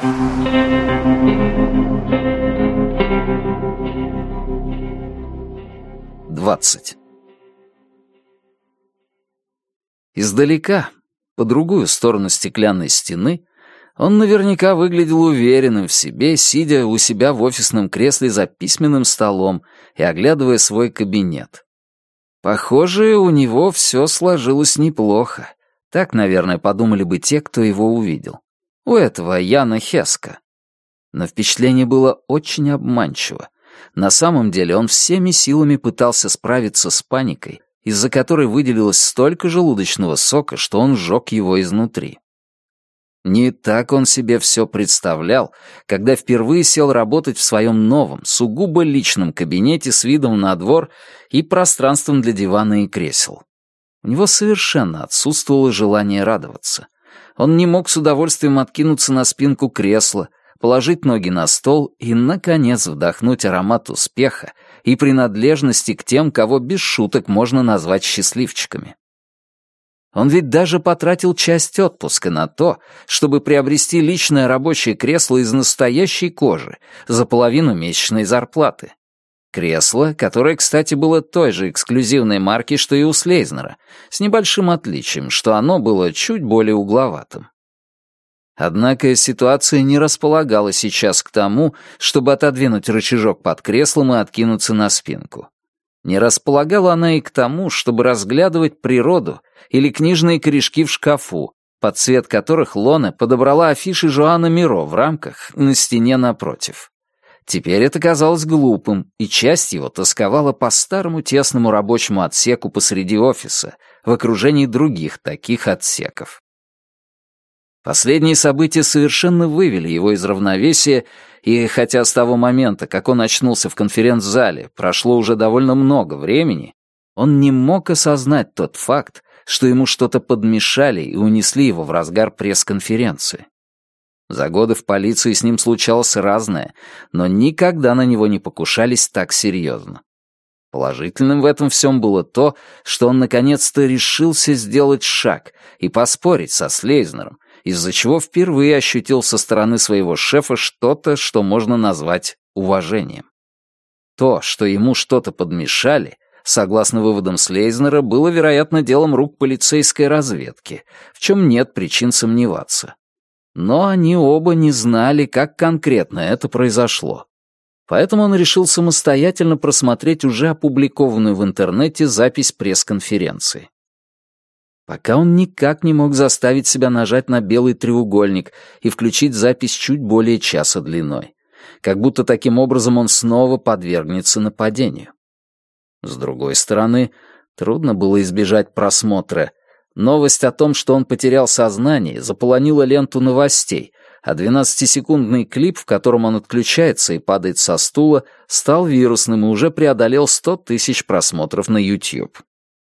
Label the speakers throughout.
Speaker 1: 20. Издалека, по другую сторону стеклянной стены, он наверняка выглядел уверенным в себе, сидя у себя в офисном кресле за письменным столом и оглядывая свой кабинет. Похоже, у него все сложилось неплохо. Так, наверное, подумали бы те, кто его увидел. У этого Яна Хеска. Но впечатление было очень обманчиво. На самом деле он всеми силами пытался справиться с паникой, из-за которой выделилось столько желудочного сока, что он сжег его изнутри. Не так он себе все представлял, когда впервые сел работать в своем новом, сугубо личном кабинете с видом на двор и пространством для дивана и кресел. У него совершенно отсутствовало желание радоваться. Он не мог с удовольствием откинуться на спинку кресла, положить ноги на стол и, наконец, вдохнуть аромат успеха и принадлежности к тем, кого без шуток можно назвать счастливчиками. Он ведь даже потратил часть отпуска на то, чтобы приобрести личное рабочее кресло из настоящей кожи за половину месячной зарплаты. Кресло, которое, кстати, было той же эксклюзивной марки, что и у Слейзнера, с небольшим отличием, что оно было чуть более угловатым. Однако ситуация не располагала сейчас к тому, чтобы отодвинуть рычажок под креслом и откинуться на спинку. Не располагала она и к тому, чтобы разглядывать природу или книжные корешки в шкафу, под цвет которых Лоне подобрала афиши Жоана Миро в рамках на стене напротив. Теперь это казалось глупым, и часть его тосковала по старому тесному рабочему отсеку посреди офиса, в окружении других таких отсеков. Последние события совершенно вывели его из равновесия, и хотя с того момента, как он очнулся в конференц-зале, прошло уже довольно много времени, он не мог осознать тот факт, что ему что-то подмешали и унесли его в разгар пресс-конференции. За годы в полиции с ним случалось разное, но никогда на него не покушались так серьезно. Положительным в этом всем было то, что он наконец-то решился сделать шаг и поспорить со Слейзнером, из-за чего впервые ощутил со стороны своего шефа что-то, что можно назвать уважением. То, что ему что-то подмешали, согласно выводам Слейзнера, было, вероятно, делом рук полицейской разведки, в чем нет причин сомневаться. Но они оба не знали, как конкретно это произошло. Поэтому он решил самостоятельно просмотреть уже опубликованную в интернете запись пресс-конференции. Пока он никак не мог заставить себя нажать на белый треугольник и включить запись чуть более часа длиной. Как будто таким образом он снова подвергнется нападению. С другой стороны, трудно было избежать просмотра. Новость о том, что он потерял сознание, заполонила ленту новостей, а 12-секундный клип, в котором он отключается и падает со стула, стал вирусным и уже преодолел 100 тысяч просмотров на YouTube.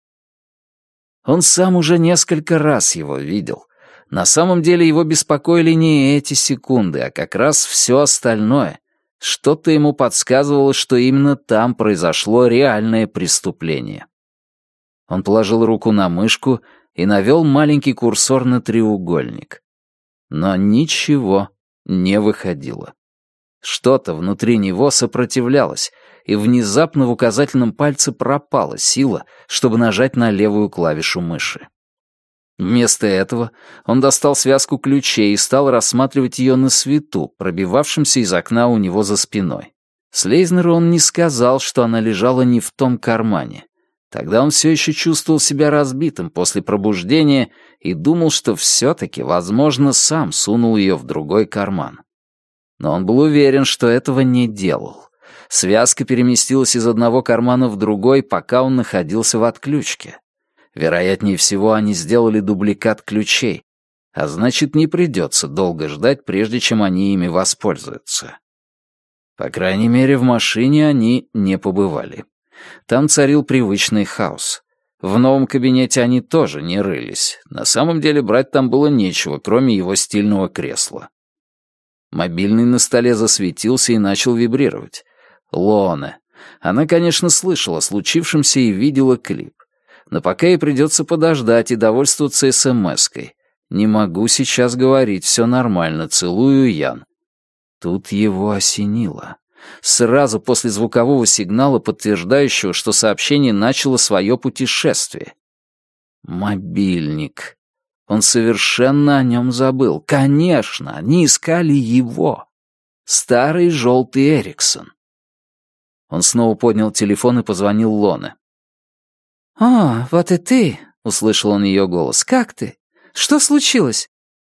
Speaker 1: Он сам уже несколько раз его видел. На самом деле его беспокоили не эти секунды, а как раз все остальное. Что-то ему подсказывало, что именно там произошло реальное преступление. Он положил руку на мышку и навел маленький курсор на треугольник. Но ничего не выходило. Что-то внутри него сопротивлялось, и внезапно в указательном пальце пропала сила, чтобы нажать на левую клавишу мыши. Вместо этого он достал связку ключей и стал рассматривать ее на свету, пробивавшемся из окна у него за спиной. Слейзнеру он не сказал, что она лежала не в том кармане. Тогда он все еще чувствовал себя разбитым после пробуждения и думал, что все-таки, возможно, сам сунул ее в другой карман. Но он был уверен, что этого не делал. Связка переместилась из одного кармана в другой, пока он находился в отключке. Вероятнее всего, они сделали дубликат ключей, а значит, не придется долго ждать, прежде чем они ими воспользуются. По крайней мере, в машине они не побывали. Там царил привычный хаос. В новом кабинете они тоже не рылись. На самом деле брать там было нечего, кроме его стильного кресла. Мобильный на столе засветился и начал вибрировать. Лоне. Она, конечно, слышала о случившемся и видела клип. Но пока ей придется подождать и довольствоваться СМС-кой. «Не могу сейчас говорить, все нормально, целую, Ян». Тут его осенило. Сразу после звукового сигнала, подтверждающего, что сообщение начало свое путешествие. Мобильник. Он совершенно о нем забыл. Конечно, они искали его. Старый желтый Эриксон. Он снова поднял телефон и позвонил Лоне. «О, вот и ты», — услышал он ее голос. «Как ты? Что случилось?»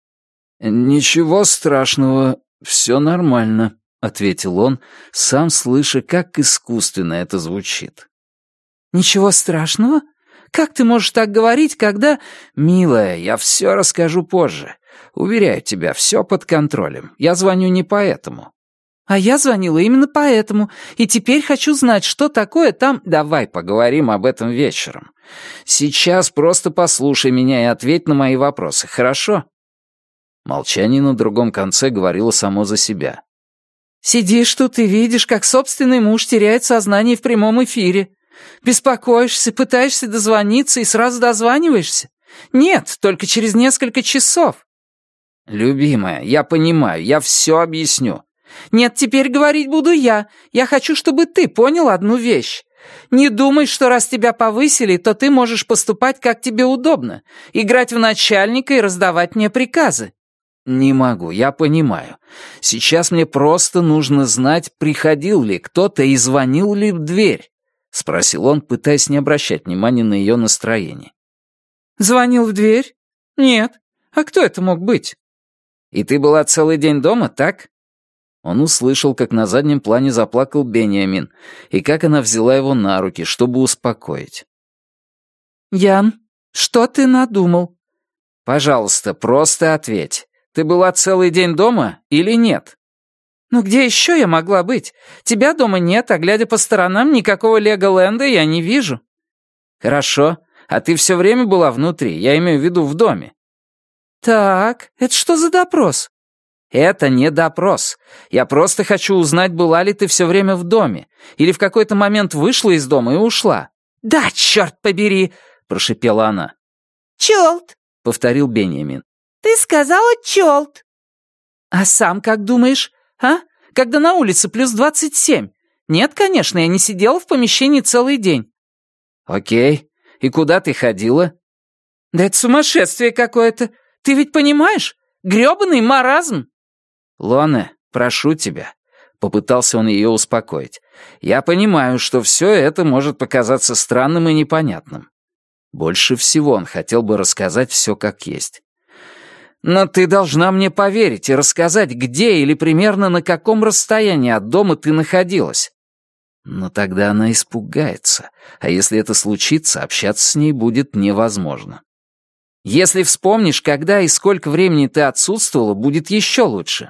Speaker 1: «Ничего страшного, все нормально», — ответил он, сам слыша, как искусственно это звучит. «Ничего страшного? Как ты можешь так говорить, когда...» «Милая, я все расскажу позже. Уверяю тебя, все под контролем. Я звоню не поэтому». «А я звонила именно поэтому, и теперь хочу знать, что такое там...» «Давай поговорим об этом вечером. Сейчас просто послушай меня и ответь на мои вопросы, хорошо?» Молчание на другом конце говорило само за себя. «Сидишь тут и видишь, как собственный муж теряет сознание в прямом эфире. Беспокоишься, пытаешься дозвониться и сразу дозваниваешься? Нет, только через несколько часов». «Любимая, я понимаю, я все объясню». «Нет, теперь говорить буду я. Я хочу, чтобы ты понял одну вещь. Не думай, что раз тебя повысили, то ты можешь поступать, как тебе удобно, играть в начальника и раздавать мне приказы». «Не могу, я понимаю. Сейчас мне просто нужно знать, приходил ли кто-то и звонил ли в дверь», — спросил он, пытаясь не обращать внимания на ее настроение. «Звонил в дверь? Нет. А кто это мог быть?» «И ты была целый день дома, так?» Он услышал, как на заднем плане заплакал Беньямин, и как она взяла его на руки, чтобы успокоить. «Ян, что ты надумал?» «Пожалуйста, просто ответь. Ты была целый день дома или нет?» «Ну где еще я могла быть? Тебя дома нет, а глядя по сторонам, никакого Леголенда я не вижу». «Хорошо. А ты все время была внутри, я имею в виду в доме?» «Так, это что за допрос?» «Это не допрос. Я просто хочу узнать, была ли ты все время в доме, или в какой-то момент вышла из дома и ушла». «Да, черт побери!» — прошипела она.
Speaker 2: «Чёлт!»
Speaker 1: — повторил Беньямин.
Speaker 2: «Ты сказала чёлт!»
Speaker 1: «А сам как думаешь, а? Когда на улице плюс 27? Нет, конечно, я не сидела в помещении целый день». «Окей. И куда ты ходила?» «Да это сумасшествие какое-то. Ты ведь понимаешь? Грёбаный маразм!» «Лоне, прошу тебя», — попытался он ее успокоить. «Я понимаю, что все это может показаться странным и непонятным». Больше всего он хотел бы рассказать все как есть. «Но ты должна мне поверить и рассказать, где или примерно на каком расстоянии от дома ты находилась». Но тогда она испугается, а если это случится, общаться с ней будет невозможно. «Если вспомнишь, когда и сколько времени ты отсутствовала, будет еще лучше».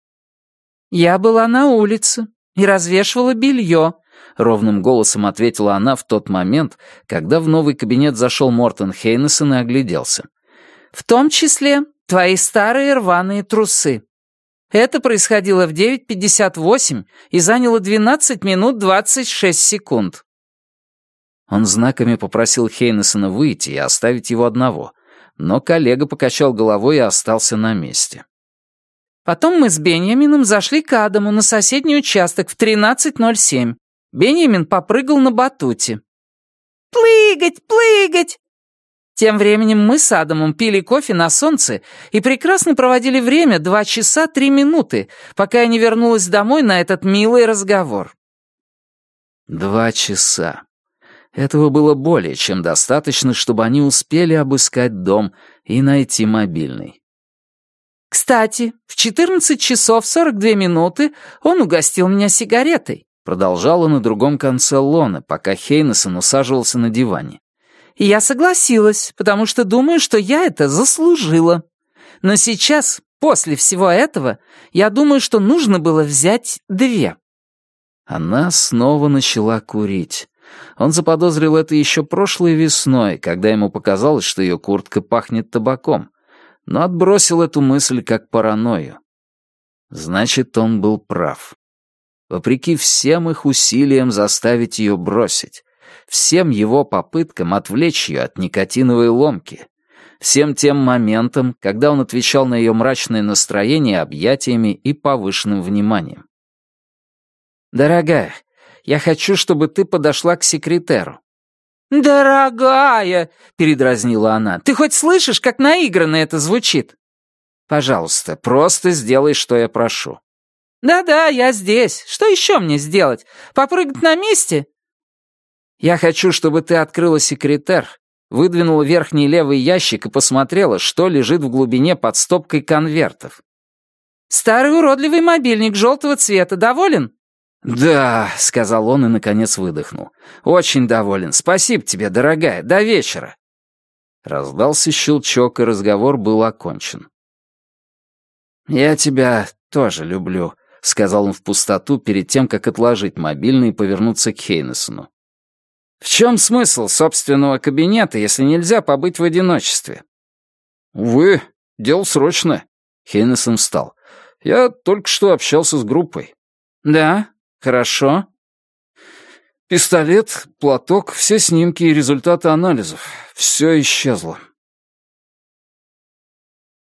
Speaker 1: «Я была на улице и развешивала белье», — ровным голосом ответила она в тот момент, когда в новый кабинет зашел Мортон Хейнесон и огляделся. «В том числе твои старые рваные трусы. Это происходило в 9:58 и заняло 12 минут 26 секунд». Он знаками попросил Хейнесона выйти и оставить его одного, но коллега покачал головой и остался на месте. «Потом мы с Беньямином зашли к Адаму на соседний участок в 13:07. Беньямин попрыгал на батуте».
Speaker 2: «Плыгать, плыгать!»
Speaker 1: Тем временем мы с Адамом пили кофе на солнце и прекрасно проводили время 2 часа 3 минуты, пока я не вернулась домой на этот милый разговор. 2 часа. Этого было более чем достаточно, чтобы они успели обыскать дом и найти мобильный. «Кстати, в 14 часов 42 минуты он угостил меня сигаретой», продолжала на другом конце лона, пока Хейнесон усаживался на диване. «И я согласилась, потому что думаю, что я это заслужила. Но сейчас, после всего этого, я думаю, что нужно было взять 2». Она снова начала курить. Он заподозрил это еще прошлой весной, когда ему показалось, что ее куртка пахнет табаком, но отбросил эту мысль как паранойю. Значит, он был прав. Вопреки всем их усилиям заставить ее бросить, всем его попыткам отвлечь ее от никотиновой ломки, всем тем моментом, когда он отвечал на ее мрачное настроение объятиями и повышенным вниманием. «Дорогая, я хочу, чтобы ты подошла к секретеру».
Speaker 2: «Дорогая!» —
Speaker 1: передразнила она.
Speaker 2: «Ты хоть слышишь, как наигранно это звучит?»
Speaker 1: «Пожалуйста, просто сделай, что я прошу».
Speaker 2: «Да-да, я здесь. Что еще мне сделать? Попрыгать на месте?»
Speaker 1: «Я хочу, чтобы ты открыла секретер, выдвинула верхний левый ящик и посмотрела, что лежит в глубине под стопкой конвертов».
Speaker 2: «Старый уродливый мобильник желтого цвета. Доволен?»
Speaker 1: «Да», — сказал он и, наконец, выдохнул. «Очень доволен. Спасибо тебе, дорогая. До вечера». Раздался щелчок, и разговор был окончен. «Я тебя тоже люблю», — сказал он в пустоту перед тем, как отложить мобильный и повернуться к Хейнесону. «В чем смысл собственного кабинета, если нельзя побыть в одиночестве?» «Увы, дело срочное». Хейнесон встал. «Я только что общался с группой». «Да? Хорошо». «Пистолет, платок, все снимки и результаты анализов. Все исчезло.